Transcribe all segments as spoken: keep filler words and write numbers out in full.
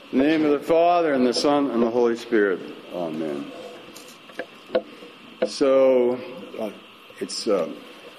In the name of the Father, and the Son, and the Holy Spirit. Amen. So, uh, it's uh,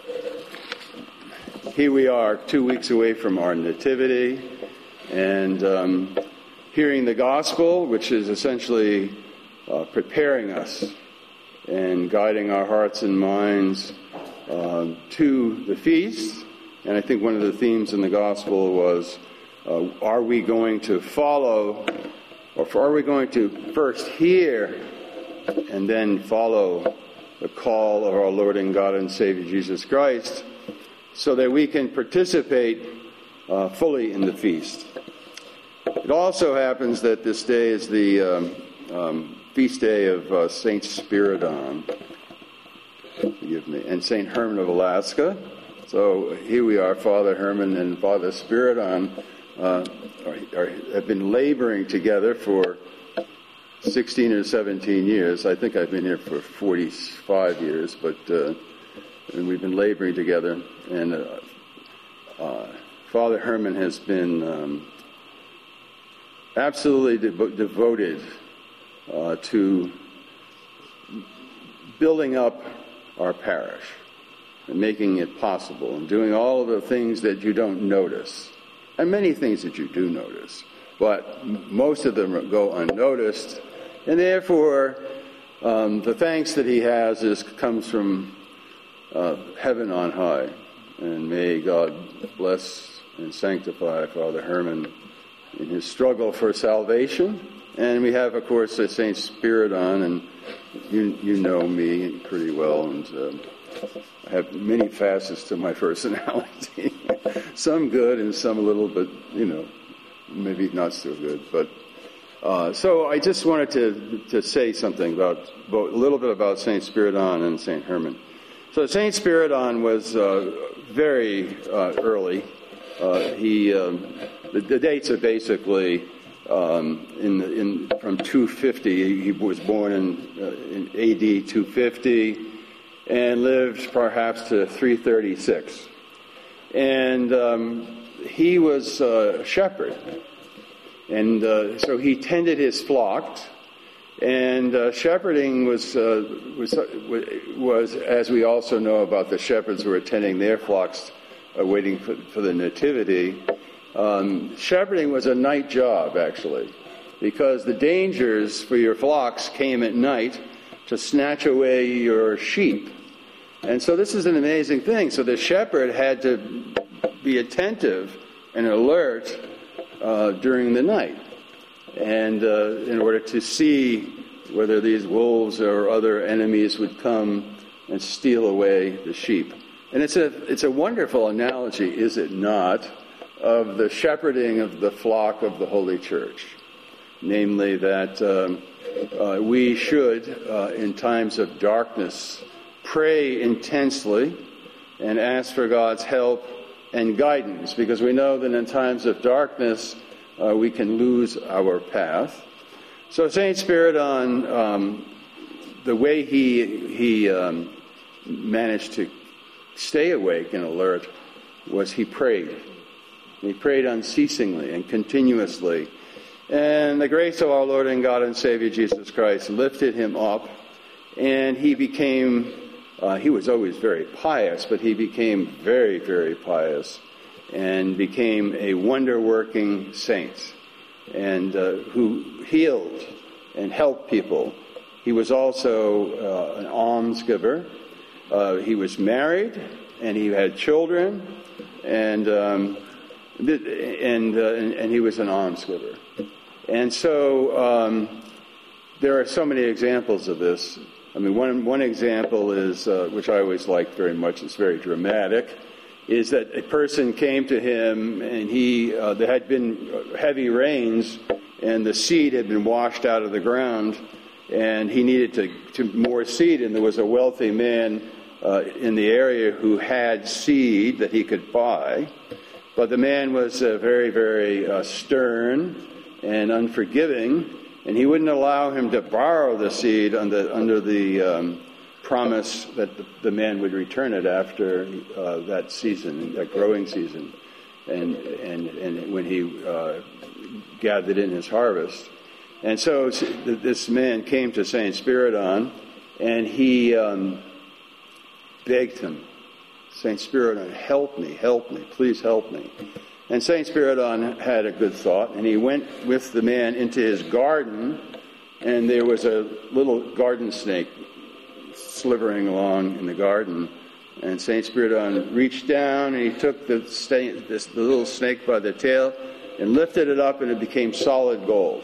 here we are, two weeks away from our Nativity, and um, hearing the Gospel, which is essentially uh, preparing us and guiding our hearts and minds uh, to the feast. And I think one of the themes in the Gospel was, uh, are we going to follow, or are we going to first hear and then follow the call of our Lord and God and Savior Jesus Christ, so that we can participate uh, fully in the feast. It also happens that this day is the um, um, feast day of uh, Saint Spiridon, forgive me, and Saint Herman of Alaska. So here we are, Father Herman and Father Spiridon uh, are, are, have been laboring together for sixteen or seventeen years. I think I've been here for forty-five years, but uh, and we've been laboring together. And uh, uh, Father Herman has been um, absolutely de- devoted uh, to building up our parish and making it possible, and doing all of the things that you don't notice, and many things that you do notice, but most of them go unnoticed. And therefore, um, the thanks that he has is comes from uh, heaven on high. And may God bless and sanctify Father Herman in his struggle for salvation. And we have, of course, Saint Spiridon, and you you know me pretty well, and um, I have many facets to my personality. Some good and some a little bit, you know, maybe not so good. But uh, so I just wanted to to say something about, about a little bit about Saint Spiridon and Saint Herman. So Saint Spiridon was uh, very uh, early. Uh, he um, the, the dates are basically um, in the, in from two fifty. He was born in uh, in A D two fifty. And lived perhaps to three thirty-six. And um, he was a shepherd. And uh, so he tended his flocks. And uh, shepherding was, uh, was, was, as we also know about the shepherds who were tending their flocks, uh, waiting for, for the nativity, um, shepherding was a night job, actually, because the dangers for your flocks came at night to snatch away your sheep. And so this is an amazing thing. So the shepherd had to be attentive and alert uh, during the night, and uh, in order to see whether these wolves or other enemies would come and steal away the sheep. And it's a it's a wonderful analogy, is it not, of the shepherding of the flock of the Holy Church, namely that um, uh, we should, uh, in times of darkness, pray intensely and ask for God's help and guidance, because we know that in times of darkness uh, we can lose our path. So Saint Spiridon, um, the way he he um, managed to stay awake and alert was he prayed. He prayed unceasingly and continuously. And the grace of our Lord and God and Savior Jesus Christ lifted him up, and he became Uh, he was always very pious, but he became very, very pious and became a wonder-working saint, and uh, who healed and helped people. He was also uh, an almsgiver. Uh, he was married, and he had children, and um, and, uh, and and he was an almsgiver. And so um, there are so many examples of this. I mean, one one example is, uh, which I always like very much, it's very dramatic, is that a person came to him and he, uh, there had been heavy rains and the seed had been washed out of the ground, and he needed to, to more seed, and there was a wealthy man uh, in the area who had seed that he could buy, but the man was uh, very, very uh, stern and unforgiving, and he wouldn't allow him to borrow the seed under, under the um, promise that the, the man would return it after uh, that season, that growing season. and and, and when he uh, gathered in his harvest. And so this man came to Saint Spiridon, and he um, begged him, Saint Spiridon, help me, help me, please help me. And Saint Spiridon had a good thought, and he went with the man into his garden, and there was a little garden snake slithering along in the garden. And Saint Spiridon reached down, and he took the, sta- this, the little snake by the tail and lifted it up, and it became solid gold.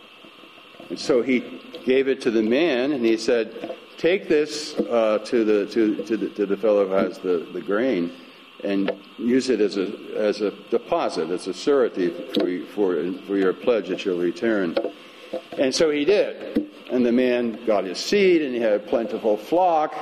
And so he gave it to the man, and he said, take this uh, to the to to the, to the fellow who has the, the grain, and use it as a as a deposit, as a surety for for for your pledge that you'll return. And so he did. And the man got his seed, and he had a plentiful flock.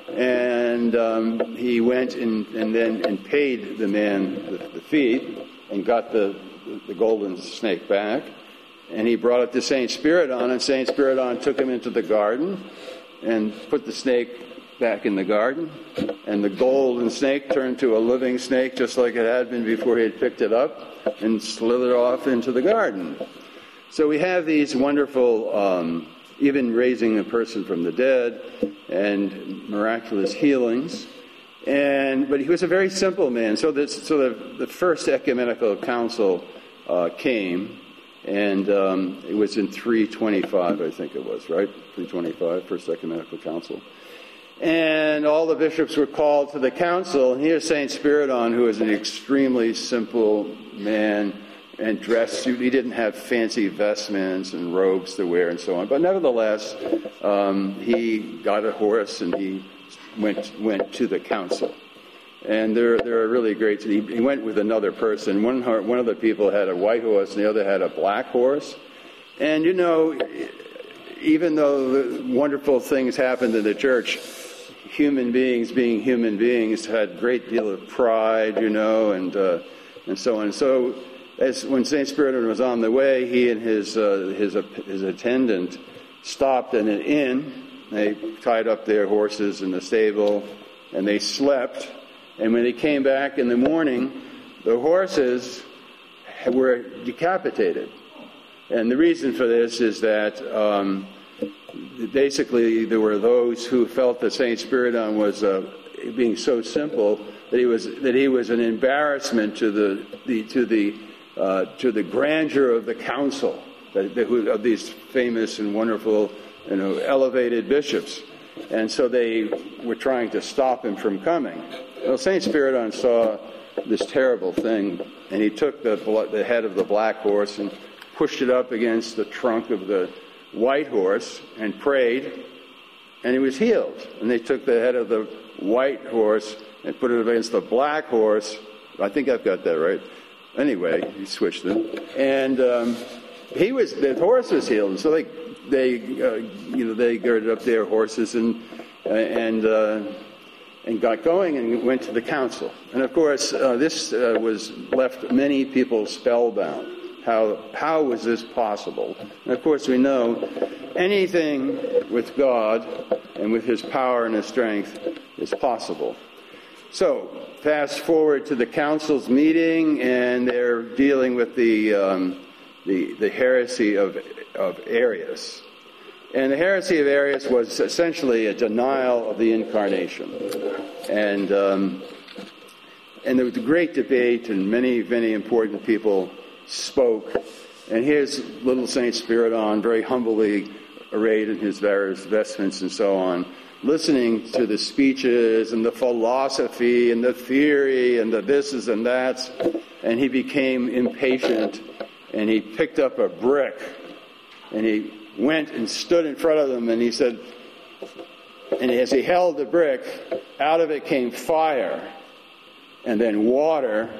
And um, he went and, and then and paid the man the, the fee, and got the the golden snake back. And he brought it to Saint Spiridon, and Saint Spiridon took him into the garden and put the snake back in the garden. And the golden snake turned to a living snake, just like it had been before he had picked it up, and slithered off into the garden. So we have these wonderful, um, even raising a person from the dead, and miraculous healings. And but he was a very simple man. So, this, so the, the first ecumenical council uh, came. And um, it was in three twenty-five, I think it was, right? three twenty-five, First Ecumenical Council. And all the bishops were called to the council. And here's Saint Spiridon, who was an extremely simple man and dressed. He didn't have fancy vestments and robes to wear and so on. But nevertheless, um, he got a horse and he went went to the council. And they're, they're really great. He, he went with another person. One, one of the people had a white horse, and the other had a black horse. And, you know, even though wonderful things happened in the church, human beings being human beings had a great deal of pride, you know, and uh, and so on. So as when Saint Spiridon was on the way, he and his, uh, his, uh, his attendant stopped in an inn. They tied up their horses in the stable, and they slept. And when they came back in the morning, the horses were decapitated. And the reason for this is that um, basically there were those who felt that Saint Spiridon was uh, being so simple that he was that he was an embarrassment to the, the to the uh, to the grandeur of the council, that, the, of these famous and wonderful, you know, elevated bishops. And so they were trying to stop him from coming. Well, Saint Spiridon saw this terrible thing, and he took the, the head of the black horse and pushed it up against the trunk of the white horse and prayed, and he was healed. And they took the head of the white horse and put it against the black horse. I think I've got that right. Anyway, he switched them, and um, he was the horse was healed. And so they they uh, you know they girded up their horses and uh, and. Uh, and got going and went to the council. And of course, uh, this uh, was left many people spellbound. How how was this possible? And of course, we know anything with God and with his power and his strength is possible. So, fast forward to the council's meeting, and they're dealing with the um, the, the heresy of of Arius. And the heresy of Arius was essentially a denial of the incarnation. And um, and there was a great debate, and many, many important people spoke. And here's little Saint Spiridon, very humbly arrayed in his various vestments and so on, listening to the speeches and the philosophy and the theory and the thises and that's. And he became impatient, and he picked up a brick, and he went and stood in front of them, and he said, and as he held the brick, out of it came fire, and then water,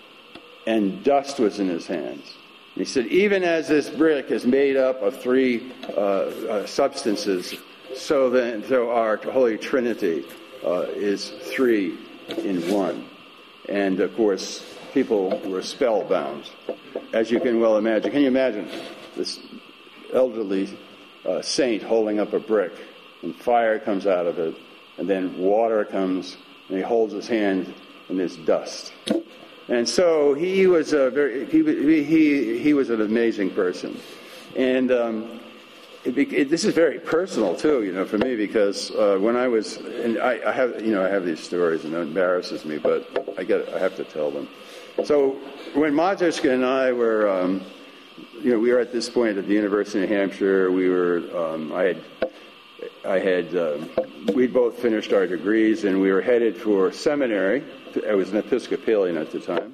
and dust was in his hands. And he said, even as this brick is made up of three uh, uh, substances, so then so our Holy Trinity uh, is three in one. And of course, people were spellbound, as you can well imagine. Can you imagine this elderly uh, saint holding up a brick, and fire comes out of it, and then water comes, and he holds his hand, and there's dust. And so he was a very he he he was an amazing person, and um, it, it, this is very personal too, you know, for me because uh, when I was and I, I have you know I have these stories and it embarrasses me, but I get I have to tell them. So when Matuszka and I were, um, you know, we were at this point at the University of New Hampshire. We were um, I had I had uh, we'd both finished our degrees and we were headed for seminary. I was an Episcopalian at the time,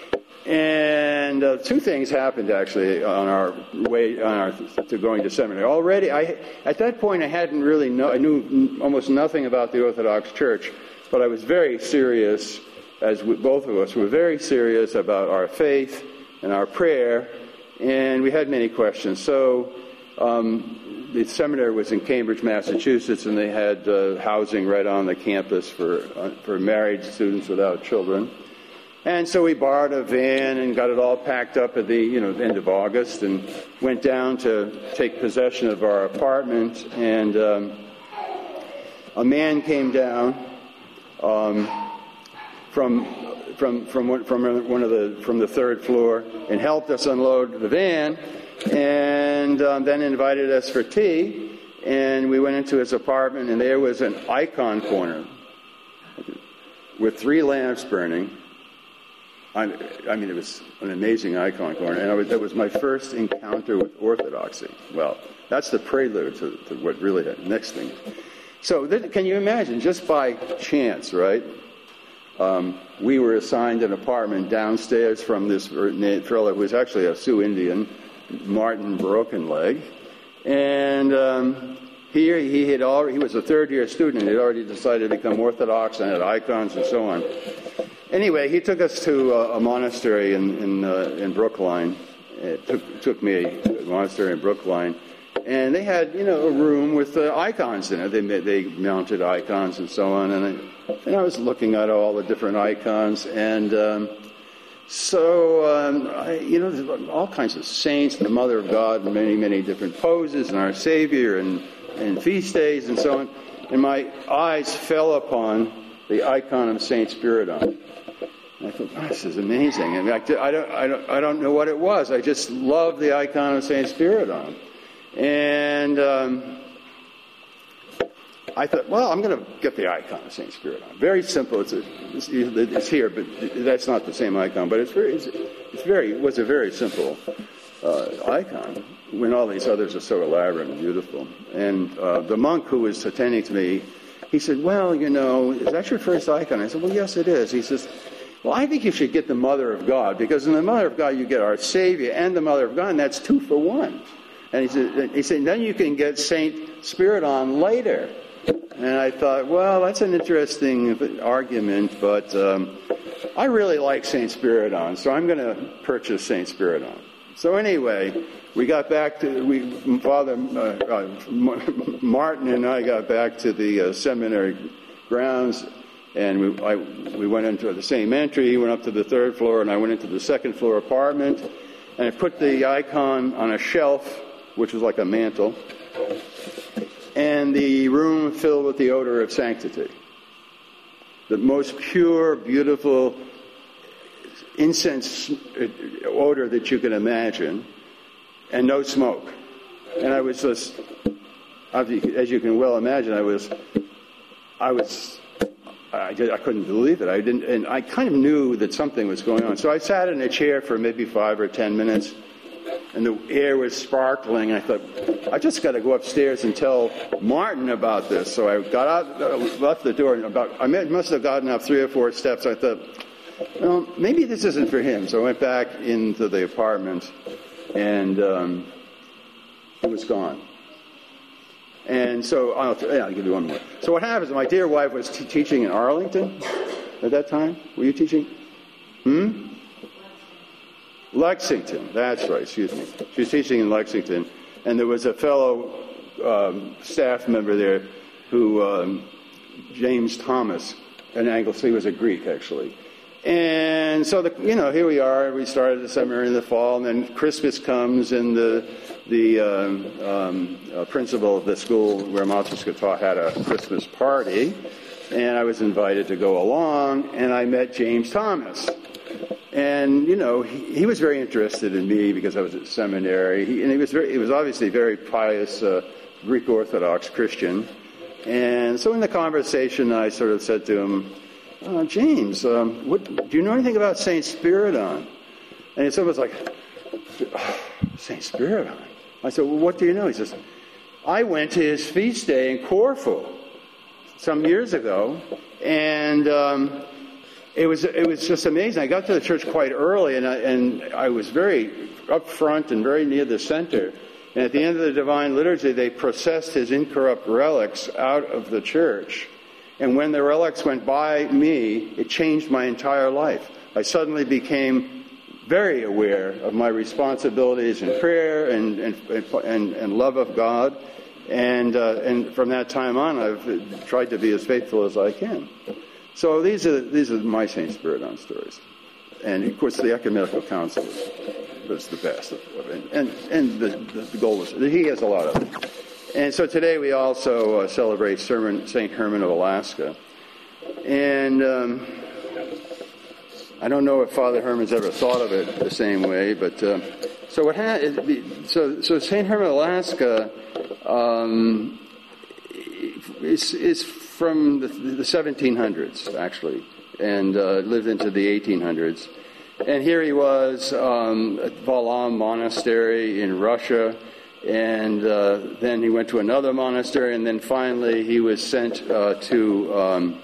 and uh, two things happened actually on our way on our to going to seminary. Already, I at that point I hadn't really know I knew almost nothing about the Orthodox Church, but I was very serious, as we, both of us were very serious about our faith and our prayer, and we had many questions. So. Um, The seminary was in Cambridge, Massachusetts, and they had uh, housing right on the campus for uh, for married students without children. And so we borrowed a van and got it all packed up at the you know end of August, and went down to take possession of our apartment. And um, a man came down um, from from from one, from one of the from the third floor and helped us unload the van. And um, then invited us for tea, and we went into his apartment, and there was an icon corner with three lamps burning. I, I mean, it was an amazing icon corner, and I was, that was my first encounter with Orthodoxy. Well, that's the prelude to, to what really happened. Next thing. So th- can you imagine, just by chance, right? Um, we were assigned an apartment downstairs from this fellow who was actually a Sioux Indian, Martin Brokenleg, and um, here he had already, he was a third-year student, he had already decided to become Orthodox and had icons and so on. Anyway, he took us to a, a monastery in in, uh, in Brookline. It took, took me a monastery in Brookline, and they had, you know, a room with uh, icons in it. They they mounted icons and so on, and I, and I was looking at all the different icons, and um, So, um, I, you know, there's all kinds of saints, the Mother of God, and many, many different poses, and our Savior, and, and feast days, and so on. And my eyes fell upon the icon of Saint Spiridon. And I thought, oh, this is amazing. And I, I, don't, I, don't, I don't know what it was. I just love the icon of Saint Spiridon. And um, I thought, well, I'm going to get the icon of Saint Spiridon. Very simple. It's, a, it's, it's here, but that's not the same icon. But it's very, it's, it's very, it was a very simple uh, icon when all these others are so elaborate and beautiful. And uh, the monk who was attending to me, he said, well, you know, is that your first icon? I said, well, yes, it is. He says, well, I think you should get the Mother of God, because in the Mother of God you get our Savior and the Mother of God, and that's two for one. And he said, he said, then you can get Saint Spiridon later. And I thought, well, that's an interesting argument, but um, I really like Saint Spiridon, so I'm going to purchase Saint Spiridon. So anyway, we got back to, we, Father uh, uh, Martin and I got back to the uh, seminary grounds, and we, I, we went into the same entry. He went up to the third floor, and I went into the second floor apartment, and I put the icon on a shelf, which was like a mantle, and the room filled with the odor of sanctity. The most pure, beautiful incense odor that you can imagine, and no smoke. And I was just, as you can well imagine, I was, I was, I, I couldn't believe it. I didn't, and I kind of knew that something was going on. So I sat in a chair for maybe five or ten minutes, and the air was sparkling. I thought, I just got to go upstairs and tell Martin about this. So I got out, left the door, and about I must have gotten up three or four steps. I thought, well, maybe this isn't for him. So I went back into the apartment, and um, it was gone. And so I'll, yeah, I'll give you one more. So what happens? My dear wife was t- teaching in Arlington at that time. Were you teaching? Hmm. Lexington, that's right, excuse me. She was teaching in Lexington, and there was a fellow um, staff member there who, um, James Thomas, an Anglican, he was a Greek, actually. And so, the, you know, here we are, we started the seminary in the fall, and then Christmas comes, and the the um, um, uh, principal of the school where Matuszka taught had a Christmas party, and I was invited to go along, and I met James Thomas. And, you know, he, he was very interested in me because I was at seminary. He, and he was very, he was obviously very pious, uh, Greek Orthodox Christian. And so in the conversation, I sort of said to him, uh, James, um, what, do you know anything about Saint Spiridon? And he sort of was like, oh, Saint Spiridon? I said, well, what do you know? He says, I went to his feast day in Corfu some years ago, and um, it was it was just amazing. I got to the church quite early, and I, and I was very up front and very near the center. And at the end of the Divine Liturgy, they processed his incorrupt relics out of the church. And when the relics went by me, it changed my entire life. I suddenly became very aware of my responsibilities in prayer and and and, and love of God. And uh, and from that time on, I've tried to be as faithful as I can. So these are these are my Saint Spiridon stories. And of course, the Ecumenical Council was, was the best. And and, and the, the goal was, he has a lot of it. And so today we also uh, celebrate Saint Herman of Alaska. And um, I don't know if Father Herman's ever thought of it the same way, but uh, so what ha- so so Saint Herman of Alaska um, is is from the, the seventeen hundreds actually, and uh, lived into the eighteen hundreds. And here he was um, at Valum Monastery in Russia, and uh, then he went to another monastery, and then finally he was sent uh, to um,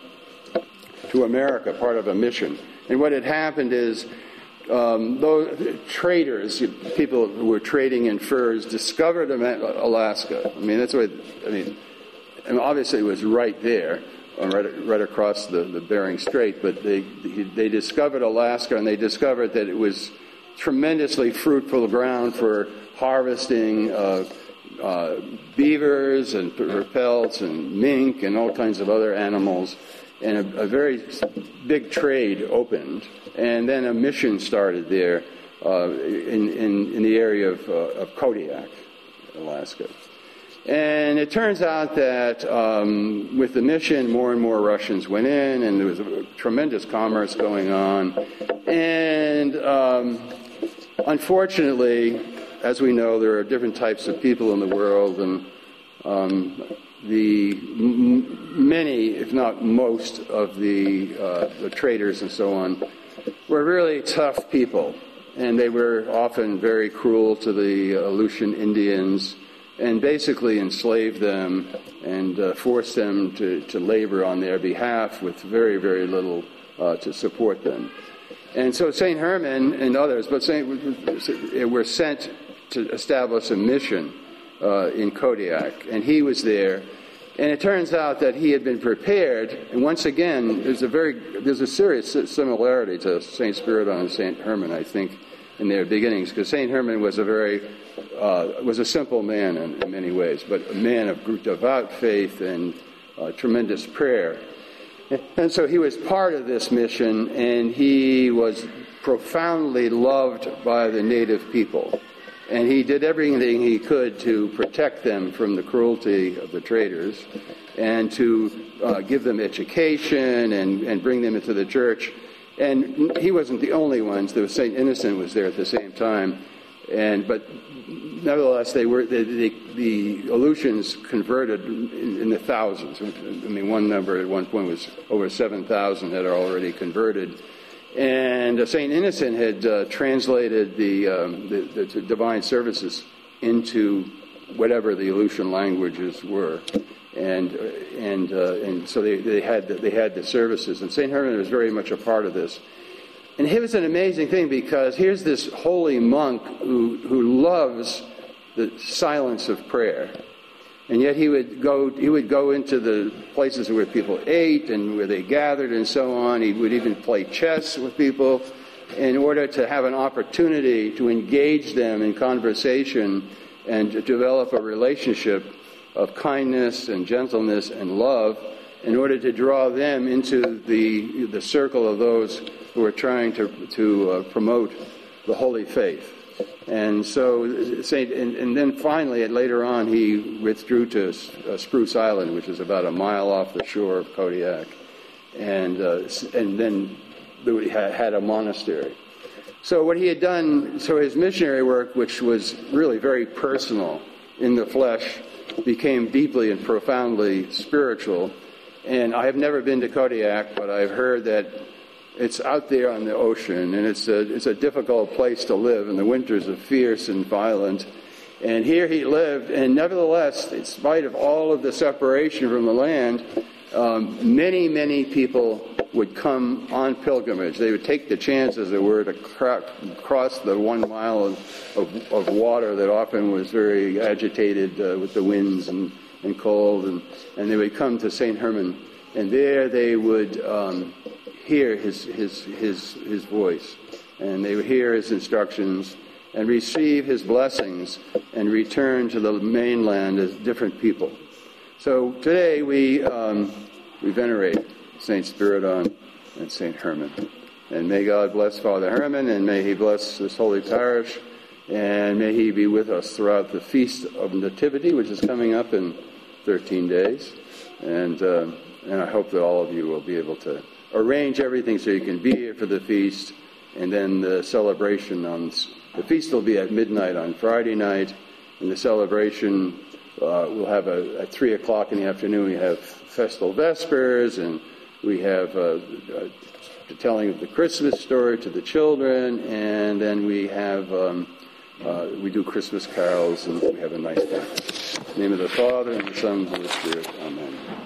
to America, part of a mission. And what had happened is um, those traders, people who were trading in furs, discovered Alaska. I mean, that's what, I mean, and obviously it was right there, right, right across the, the Bering Strait, but they, they discovered Alaska, and they discovered that it was tremendously fruitful ground for harvesting uh, uh, beavers and pelts and mink and all kinds of other animals. And a, a very big trade opened, and then a mission started there uh, in, in in the area of, uh, of Kodiak, Alaska. And it turns out that um, with the mission, more and more Russians went in, and there was a tremendous commerce going on. And um, unfortunately, as we know, there are different types of people in the world, and um, the m- many, if not most, of the, uh, the traders and so on were really tough people, and they were often very cruel to the Aleutian Indians, and basically enslaved them and uh, forced them to, to labor on their behalf with very, very little uh, to support them. And so Saint Herman and others, but Saint were sent to establish a mission uh, in Kodiak, and he was there. And it turns out that he had been prepared, and once again, there's a very there's a serious similarity to Saint Spiridon and Saint Herman, I think, in their beginnings, because Saint Herman was a very uh, was a simple man in, in many ways, but a man of devout faith and uh, tremendous prayer. And so he was part of this mission, and he was profoundly loved by the native people. And he did everything he could to protect them from the cruelty of the traders and to uh, give them education and, and bring them into the church. And he wasn't the only ones. There was Saint Innocent was there at the same time. And but nevertheless, they were the, the, the Aleutians converted in, in the thousands. I mean, one number at one point was over seven thousand that are already converted. And uh, Saint Innocent had uh, translated the, um, the, the divine services into whatever the Aleutian languages were, and uh, and uh, and so they, they had the, they had the services. And Saint Herman was very much a part of this. And it was an amazing thing, because here's this holy monk who who loves the silence of prayer. And yet he would go he would go into the places where people ate and where they gathered and so on. He would even play chess with people in order to have an opportunity to engage them in conversation and to develop a relationship of kindness and gentleness and love in order to draw them into the the circle of those who are trying to, to uh, promote the holy faith. And so, Saint, and, and then finally, later on, he withdrew to uh, Spruce Island, which is about a mile off the shore of Kodiak, and uh, and then he had a monastery. So what he had done, so his missionary work, which was really very personal in the flesh, became deeply and profoundly spiritual. And I have never been to Kodiak, but I've heard that it's out there on the ocean, and it's a, it's a difficult place to live, and the winters are fierce and violent. And here he lived, and nevertheless, in spite of all of the separation from the land, um, many, many people would come on pilgrimage. They would take the chance, as it were, to cra- cross the one mile of, of, of water that often was very agitated uh, with the winds and, and cold, and, and they would come to Saint Herman, and there they would um, hear his, his, his, his voice, and they would hear his instructions and receive his blessings and return to the mainland as different people. So today we um, we venerate Saint Spiridon and Saint Herman. And may God bless Father Herman, and may he bless this holy parish, and may he be with us throughout the Feast of Nativity, which is coming up in thirteen days. And, uh, and I hope that all of you will be able to arrange everything so you can be here for the feast, and then the celebration on... The feast will be at midnight on Friday night, and the celebration uh, will have a, at three o'clock in the afternoon. We have festal vespers, and we have uh, uh, the telling of the Christmas story to the children, and then we have um, uh, we do Christmas carols, and we have a nice day. In the name of the Father, and the Son, and the Holy Spirit. Amen.